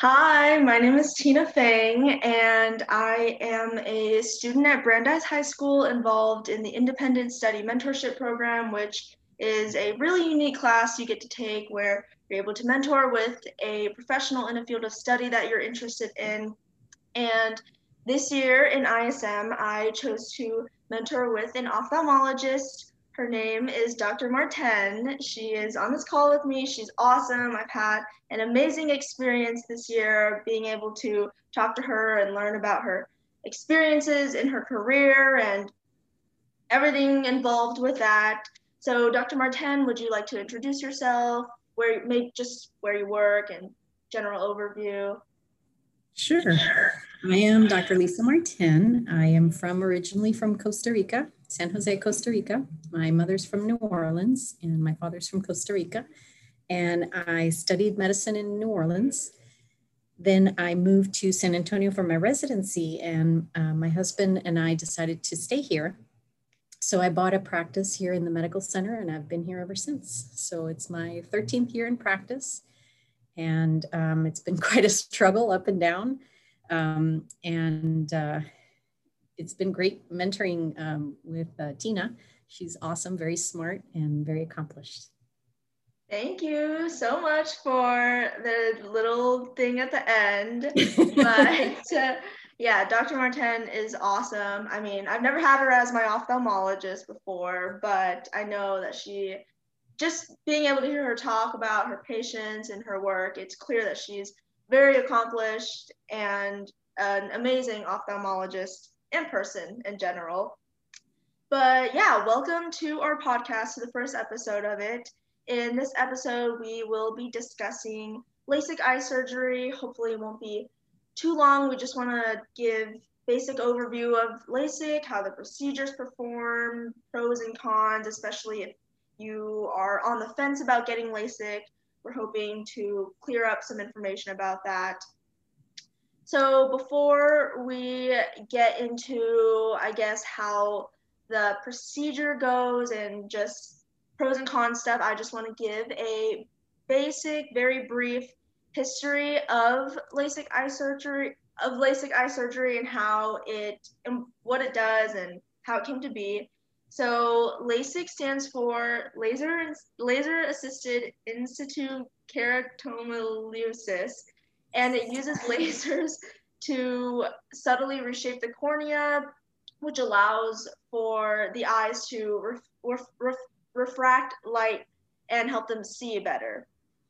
Hi, my name is Tina Fang, and I am a student at Brandeis High School involved in the Independent Study Mentorship Program, which is a really unique class you get to take where you're able to mentor with a professional in a field of study that you're interested in. And this year in ISM, I chose to mentor with an ophthalmologist. Her name is Dr. Martin. She is on this call with me. She's awesome. I've had an amazing experience this year being able to talk to her and learn about her experiences in her career and everything involved with that. So, Dr. Martin, would you like to introduce yourself, where maybe just where you work and general overview? Sure. I am Dr. Lisa Martin. I am originally from Costa Rica, San Jose, Costa Rica. My mother's from New Orleans and my father's from Costa Rica. And I studied medicine in New Orleans. Then I moved to San Antonio for my residency, and my husband and I decided to stay here. So I bought a practice here in the medical center, and I've been here ever since. So it's my 13th year in practice, and it's been quite a struggle up and down. It's been great mentoring with Tina. She's awesome, very smart, and very accomplished. Thank you so much for the little thing at the end. But yeah, Dr. Martin is awesome. I mean, I've never had her as my ophthalmologist before, but I know that just being able to hear her talk about her patients and her work, it's clear that she's very accomplished and an amazing ophthalmologist in person in general. But yeah, welcome to our podcast, to the first episode of it. In this episode, we will be discussing LASIK eye surgery. Hopefully, it won't be too long. We just want to give basic overview of LASIK, how the procedures perform, pros and cons, especially if you are on the fence about getting LASIK. We're hoping to clear up some information about that. So before we get into, I guess, how the procedure goes and just pros and cons stuff, I just want to give a basic, very brief history of LASIK eye surgery and how it and what it does and how it came to be. So LASIK stands for laser assisted in situ keratomileusis, and it uses lasers to subtly reshape the cornea, which allows for the eyes to refract light and help them see better.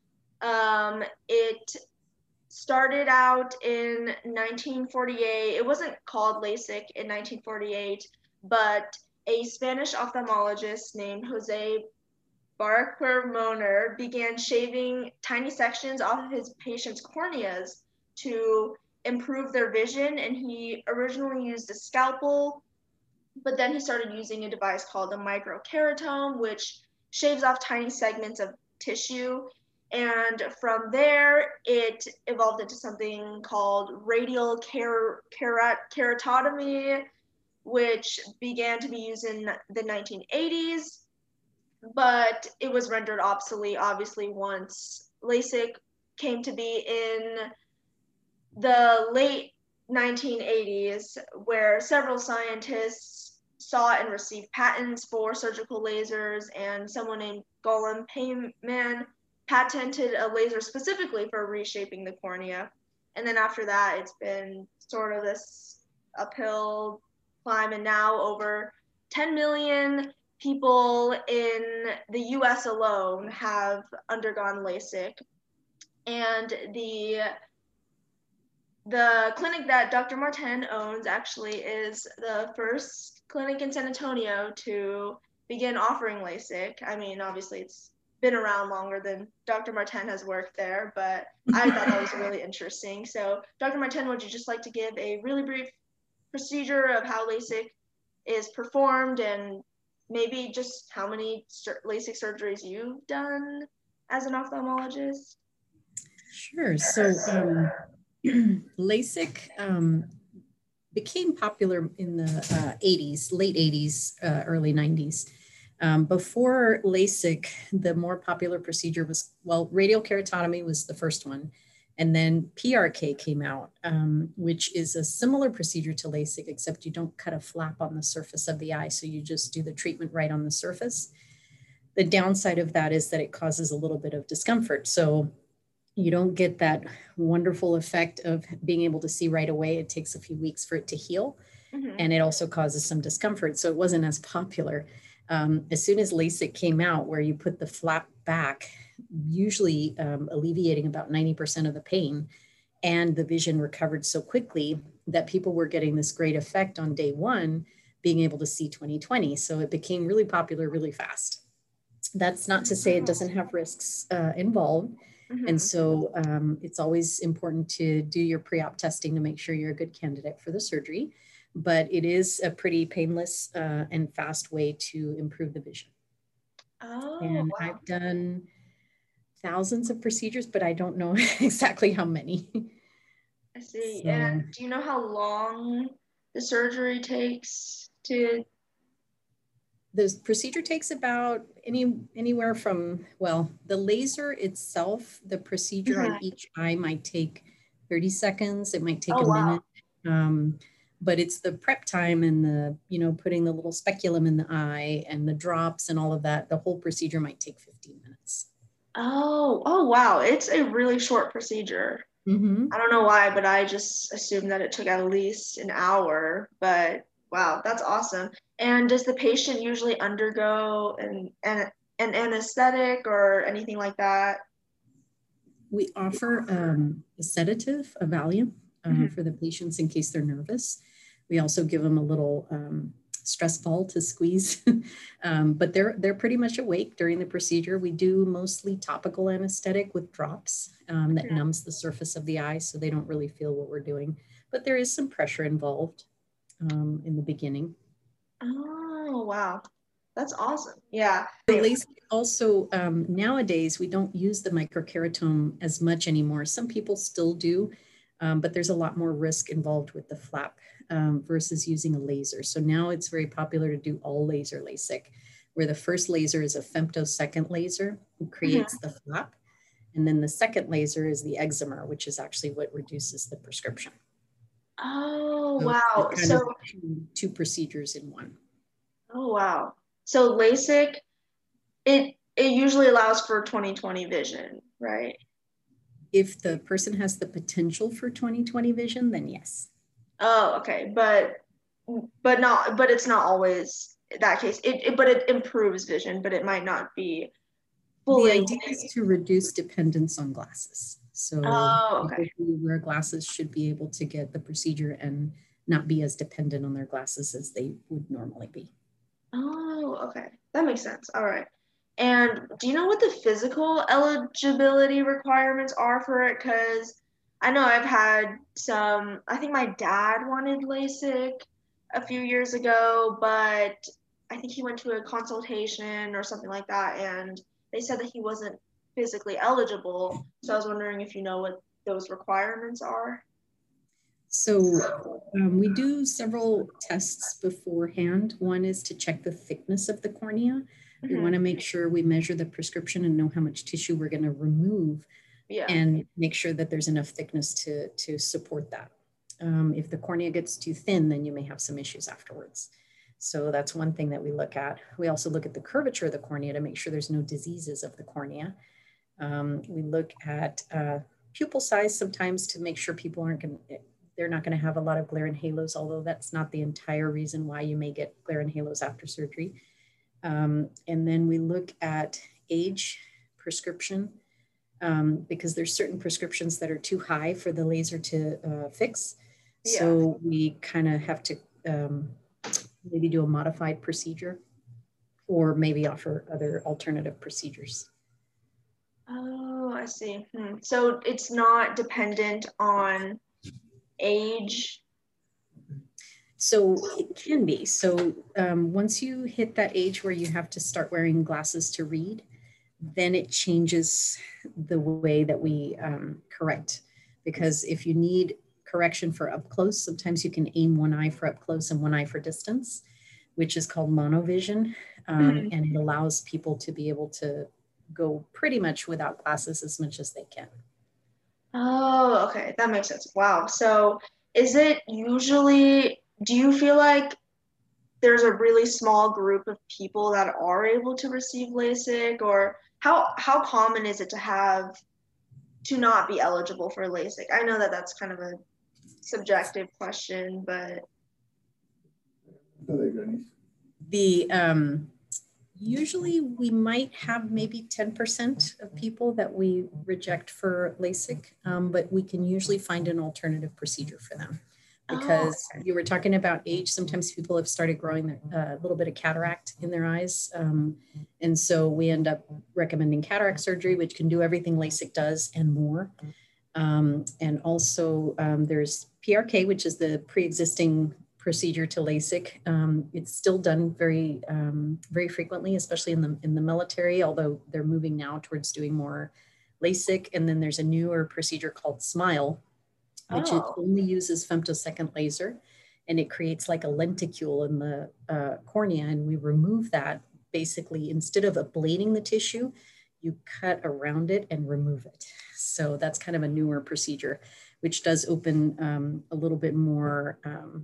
It started out in 1948. It wasn't called LASIK in 1948, but a Spanish ophthalmologist named Jose Barquer began shaving tiny sections off of his patients' corneas to improve their vision, and he originally used a scalpel, but then he started using a device called a microkeratome, which shaves off tiny segments of tissue. And from there, it evolved into something called radial keratotomy, which began to be used in the 1980s, but it was rendered obsolete, obviously, once LASIK came to be in the late 1980s, where several scientists sought and received patents for surgical lasers, and someone named Golem Payman patented a laser specifically for reshaping the cornea. And then after that, it's been sort of this uphill climb, and now over 10 million people in the US alone have undergone LASIK. And the clinic that Dr. Martin owns actually is the first clinic in San Antonio to begin offering LASIK. I mean, obviously, it's been around longer than Dr. Martin has worked there, but I thought that was really interesting. So, Dr. Martin, would you just like to give a really brief procedure of how LASIK is performed and maybe just how many LASIK surgeries you've done as an ophthalmologist? Sure. So LASIK became popular in the 80s, late 80s, early 90s. Before LASIK, the more popular procedure was, well, radial keratotomy was the first one. And then PRK came out, which is a similar procedure to LASIK, except you don't cut a flap on the surface of the eye. So you just do the treatment right on the surface. The downside of that is that it causes a little bit of discomfort. So you don't get that wonderful effect of being able to see right away. It takes a few weeks for it to heal. Mm-hmm. And it also causes some discomfort. So it wasn't as popular. As soon as LASIK came out, where you put the flap back, usually alleviating about 90% of the pain, and the vision recovered so quickly that people were getting this great effect on day one, being able to see 20/20. So it became really popular really fast. That's not to say it doesn't have risks involved. Mm-hmm. And so it's always important to do your pre-op testing to make sure you're a good candidate for the surgery. But it is a pretty painless and fast way to improve the vision. Oh, And wow. I've done thousands of procedures, but I don't know exactly how many. I see. So, And do you know how long the surgery takes to? the procedure takes about anywhere from, well, the laser itself, the procedure on each eye might take 30 seconds. It might take a minute. But it's the prep time and the, putting the little speculum in the eye and the drops and all of that. The whole procedure might take 15 minutes. Oh, wow. It's a really short procedure. Mm-hmm. I don't know why, but I just assumed that it took at least an hour. But wow, that's awesome. And does the patient usually undergo an anesthetic or anything like that? We offer a sedative, a Valium, for the patients in case they're nervous. We also give them a little stress ball to squeeze, but they're pretty much awake during the procedure. We do mostly topical anesthetic with drops that numbs the surface of the eye, so they don't really feel what we're doing. But there is some pressure involved in the beginning. Oh, wow. That's awesome. Yeah. The LASIK also, nowadays, we don't use the microkeratome as much anymore. Some people still do, but there's a lot more risk involved with the flap versus using a laser. So now it's very popular to do all laser LASIK, where the first laser is a femtosecond laser who creates the flap. And then the second laser is the excimer, which is actually what reduces the prescription. Oh, So wow. it's kind of two procedures in one. Oh, wow. So LASIK, it usually allows for 20/20 vision, right? If the person has the potential for 20/20 vision, then yes. Oh, okay. But it's not always that case. But it improves vision, but it might not be fully. The idea is to reduce dependence on glasses. So people who wear glasses should be able to get the procedure and not be as dependent on their glasses as they would normally be. Oh, okay. That makes sense. All right. And do you know what the physical eligibility requirements are for it? Because I know I've had some, I think my dad wanted LASIK a few years ago, but I think he went to a consultation or something like that, and they said that he wasn't physically eligible. So I was wondering if you know what those requirements are. So we do several tests beforehand. One is to check the thickness of the cornea. We want to make sure we measure the prescription and know how much tissue we're going to remove, and make sure that there's enough thickness to support that. If the cornea gets too thin, then you may have some issues afterwards. So that's one thing that we look at. We also look at the curvature of the cornea to make sure there's no diseases of the cornea. We look at pupil size sometimes to make sure people they're not going to have a lot of glare and halos, although that's not the entire reason why you may get glare and halos after surgery. And then we look at age, prescription, because there's certain prescriptions that are too high for the laser to fix. So we kind of have to maybe do a modified procedure or maybe offer other alternative procedures. Oh, I see. So it's not dependent on age? So it can be. So once you hit that age where you have to start wearing glasses to read, then it changes the way that we correct. Because if you need correction for up close, sometimes you can aim one eye for up close and one eye for distance, which is called monovision. And it allows people to be able to go pretty much without glasses as much as they can. Oh, okay. That makes sense. Wow. So is it usually, do you feel like there's a really small group of people that are able to receive LASIK, or how common is it to not be eligible for LASIK? I know that that's kind of a subjective question, but The usually we might have maybe 10% of people that we reject for LASIK, but we can usually find an alternative procedure for them. oh, Because you were talking about age, sometimes people have started growing a little bit of cataract in their eyes. And so we end up recommending cataract surgery, which can do everything LASIK does and more. And also there's PRK, which is the pre-existing procedure to LASIK. It's still done very frequently, especially in the military, although they're moving now towards doing more LASIK. And then there's a newer procedure called SMILE, which it oh, only uses femtosecond laser, and it creates like a lenticule in the cornea, and we remove that basically. Instead of ablating the tissue, you cut around it and remove it. So that's kind of a newer procedure, which does open a little bit more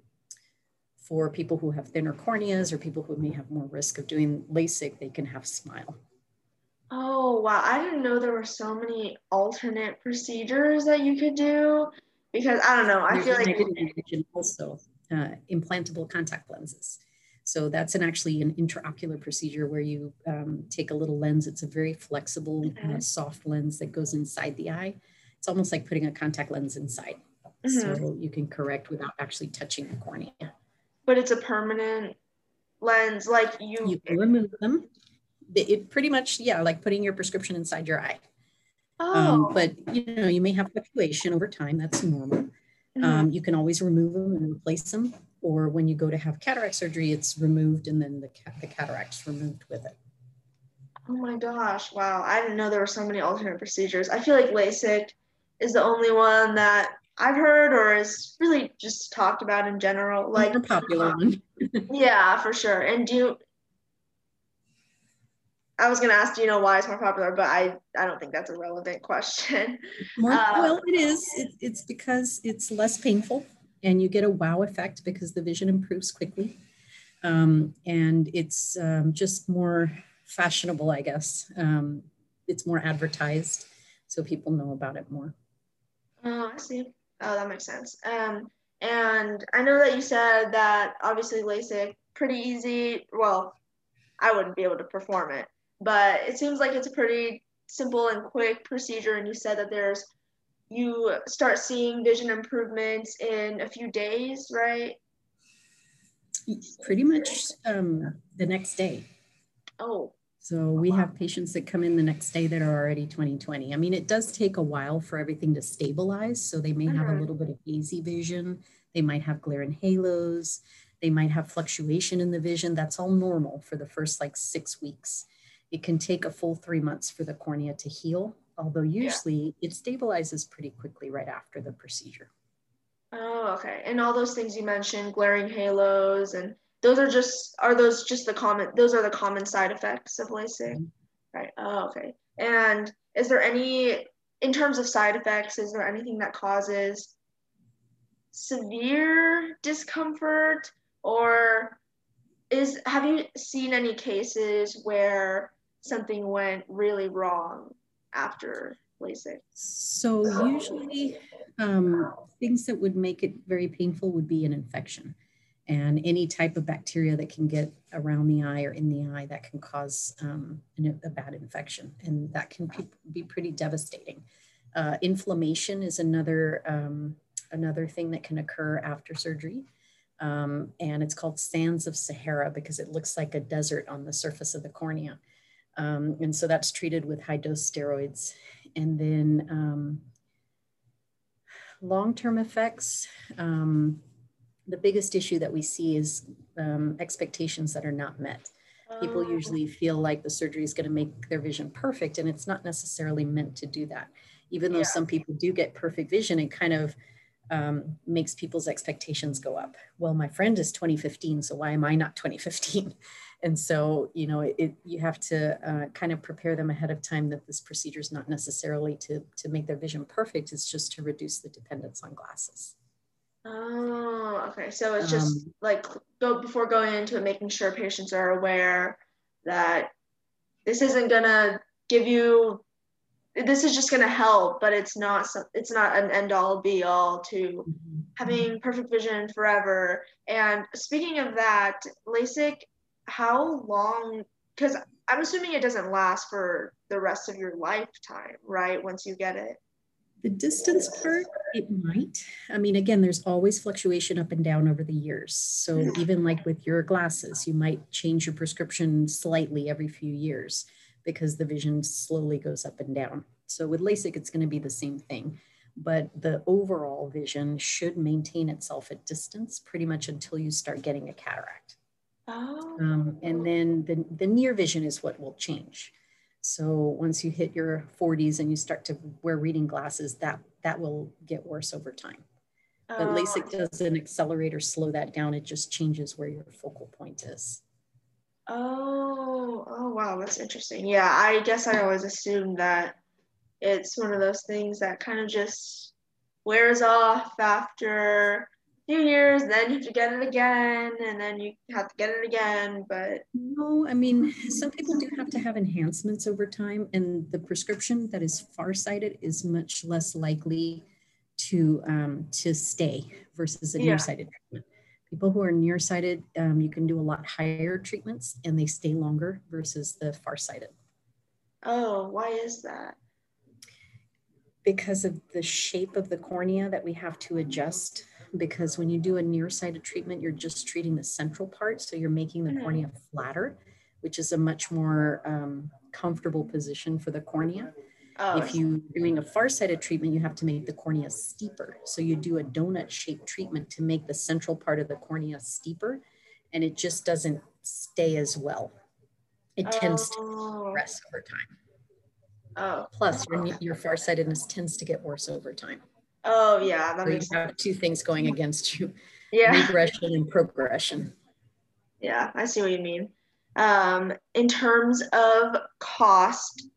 for people who have thinner corneas or people who may have more risk of doing LASIK. They can have SMILE. oh, wow. I didn't know there were so many alternate procedures that you could do because I don't know. I There's feel one like, I didn't mention also, implantable contact lenses. So that's actually an intraocular procedure where you take a little lens. It's a very flexible, soft lens that goes inside the eye. It's almost like putting a contact lens inside. mhm. So you can correct without actually touching the cornea. But it's a permanent lens, like You can remove them. It pretty much, yeah, like putting your prescription inside your eye. oh, But you may have fluctuation over time. That's normal. mhm. You can always remove them and replace them. Or when you go to have cataract surgery, it's removed and then the cataract's removed with it. Oh my gosh, wow. I didn't know there were so many alternate procedures. I feel like LASIK is the only one that I've heard or is really just talked about in general. The Like, more popular one. yeah, for sure. And I was gonna ask, do you know why it's more popular? But I don't think that's a relevant question. Well, it is. It's because it's less painful and you get a wow effect because the vision improves quickly. And it's just more fashionable, I guess. It's more advertised, so people know about it more. Oh, I see. Oh, that makes sense. And I know that you said that obviously LASIK pretty easy. Well, I wouldn't be able to perform it, but it seems like it's a pretty simple and quick procedure. And you said that you start seeing vision improvements in a few days, right? Pretty much the next day. Oh, So we have patients that come in the next day that are already 20/20. I mean, it does take a while for everything to stabilize. So they may have a little bit of hazy vision. They might have glare and halos. They might have fluctuation in the vision. That's all normal for the first like 6 weeks. It can take a full 3 months for the cornea to heal, although usually it stabilizes pretty quickly right after the procedure. oh, okay. And all those things you mentioned, glaring halos, and are those just those are the common side effects of LASIK? Right. Oh, okay. And in terms of side effects, is there anything that causes severe discomfort, or have you seen any cases where something went really wrong after LASIK? So usually things that would make it very painful would be an infection and any type of bacteria that can get around the eye or in the eye that can cause a bad infection. And that can be pretty devastating. Inflammation is another thing that can occur after surgery. And it's called sands of Sahara because it looks like a desert on the surface of the cornea. And so that's treated with high dose steroids. And then long-term effects, the biggest issue that we see is expectations that are not met. People usually feel like the surgery is going to make their vision perfect, and it's not necessarily meant to do that. Even though some people do get perfect vision, it kind of makes people's expectations go up. Well, my friend is 20/15, so why am I not 20/15? And so, you know, you have to kind of prepare them ahead of time that this procedure is not necessarily to make their vision perfect. It's just to reduce the dependence on glasses. Oh, okay. So it's just like before going into it, making sure patients are aware that this isn't gonna give you, this is just gonna help, but it's not an end all be all to having perfect vision forever. And speaking of that, LASIK, how long, because I'm assuming it doesn't last for the rest of your lifetime, right? Once you get it. The distance part, it might. I mean, again, there's always fluctuation up and down over the years. So even like with your glasses, you might change your prescription slightly every few years because the vision slowly goes up and down. So with LASIK, it's going to be the same thing. But the overall vision should maintain itself at distance pretty much until you start getting a cataract. Oh. And then the near vision is what will change. So once you hit your 40s and you start to wear reading glasses, that will get worse over time. But LASIK doesn't accelerate or slow that down. It just changes where your focal point is. Oh, wow, that's interesting. Yeah, I guess I always assumed that it's one of those things that kind of just wears off after a few years, then you have to get it again, and then you have to get it again. But no, I mean, some people do have to have enhancements over time, and the prescription that is farsighted is much less likely to stay versus a nearsighted treatment. People who are nearsighted, you can do a lot higher treatments and they stay longer versus the farsighted. Oh, why is that? Because of the shape of the cornea that we have to adjust. Because when you do a nearsighted treatment, you're just treating the central part. So you're making the cornea flatter, which is a much more comfortable position for the cornea. If you're doing a farsighted treatment, you have to make the cornea steeper. So you do a donut-shaped treatment to make the central part of the cornea steeper, and it just doesn't stay as well. It tends to progress over time. Plus, your farsightedness tends to get worse over time. Oh, yeah. That so you have two things going against you. Yeah. Regression and progression. Yeah, I see what you mean. In terms of cost,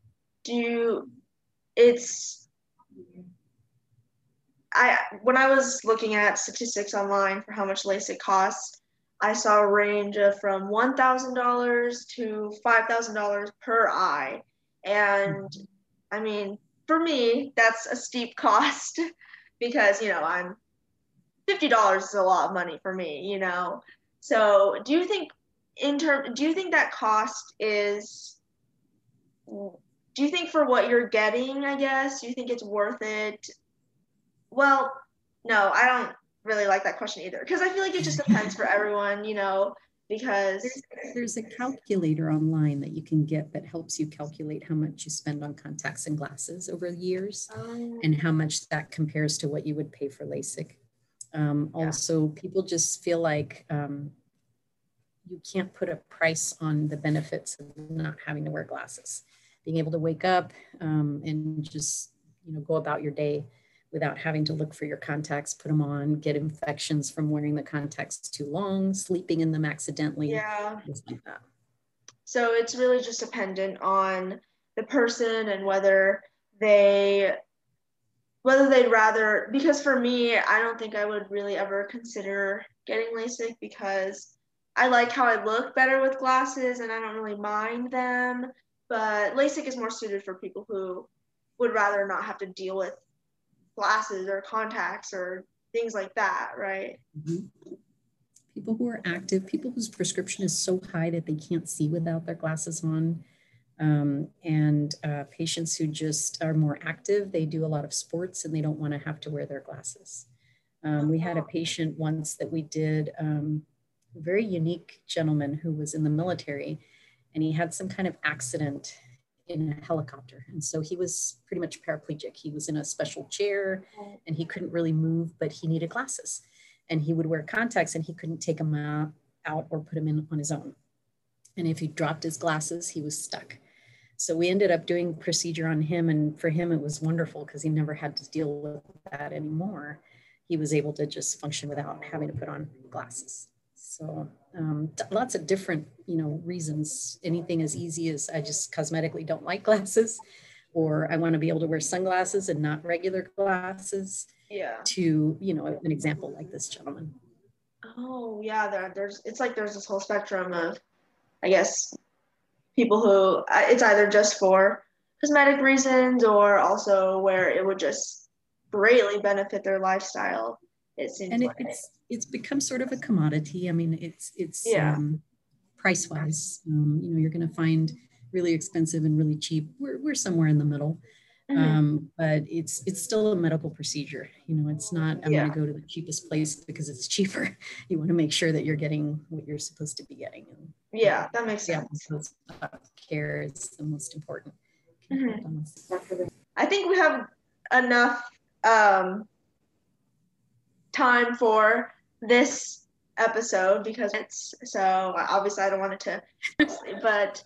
when I was looking at statistics online for how much LASIK costs, I saw a range of from $1,000 to $5,000 per eye. And I mean, for me, that's a steep cost because, I'm $50 is a lot of money for me, So do you think that cost is, do you think for what you're getting, I guess, do you think it's worth it? Well, no, I don't really like that question either because I feel like it just depends for everyone, because there's a calculator online that you can get that helps you calculate how much you spend on contacts and glasses over the years and how much that compares to what you would pay for LASIK. Also, people just feel like you can't put a price on the benefits of not having to wear glasses. Being able to wake up and just, go about your day without having to look for your contacts, put them on, get infections from wearing the contacts too long, sleeping in them accidentally, things like that. So it's really just dependent on the person and whether they'd rather, because for me, I don't think I would really ever consider getting LASIK because I like how I look better with glasses and I don't really mind them, but LASIK is more suited for people who would rather not have to deal with glasses or contacts or things like that, right? Mm-hmm. People who are active, people whose prescription is so high that they can't see without their glasses on, and patients who just are more active, they do a lot of sports and they don't want to have to wear their glasses. We had a patient once that we did, a very unique gentleman who was in the military and he had some kind of accident in a helicopter. And so he was pretty much paraplegic. He was in a special chair and he couldn't really move, but he needed glasses. And he would wear contacts and he couldn't take them out or put them in on his own. And if he dropped his glasses, he was stuck. So we ended up doing the procedure on him. And for him, it was wonderful because he never had to deal with that anymore. He was able to just function without having to put on glasses. So lots of different, reasons. Anything as easy as I just cosmetically don't like glasses, or I want to be able to wear sunglasses and not regular glasses, Yeah. to, an example like this gentleman. Oh, yeah, there's this whole spectrum of, I guess, people who it's either just for cosmetic reasons or also where it would just greatly benefit their lifestyle. It seems And like. it's become sort of a commodity. I mean, it's Yeah. Price wise, you're going to find really expensive and really cheap. We're somewhere in the middle. But it's still a medical procedure. It's not, I'm going to go to the cheapest place because it's cheaper. You want to make sure that you're getting what you're supposed to be getting. And, yeah, that makes sense. Care is the most important. I think we have enough time for this episode because so obviously I don't want it to, but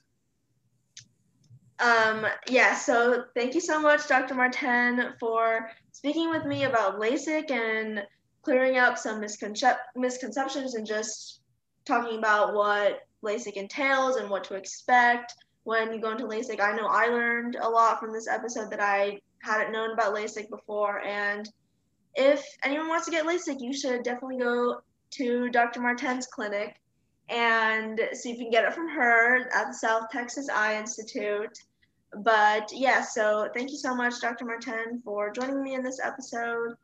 yeah, so thank you so much, Dr. Martin, for speaking with me about LASIK and clearing up some misconceptions and just talking about what LASIK entails and what to expect when you go into LASIK. I know I learned a lot from this episode that I hadn't known about LASIK before, and if anyone wants to get LASIK, you should definitely go to Dr. Martin's clinic and see if you can get it from her at the South Texas Eye Institute. But yeah, so thank you so much, Dr. Martin, for joining me in this episode.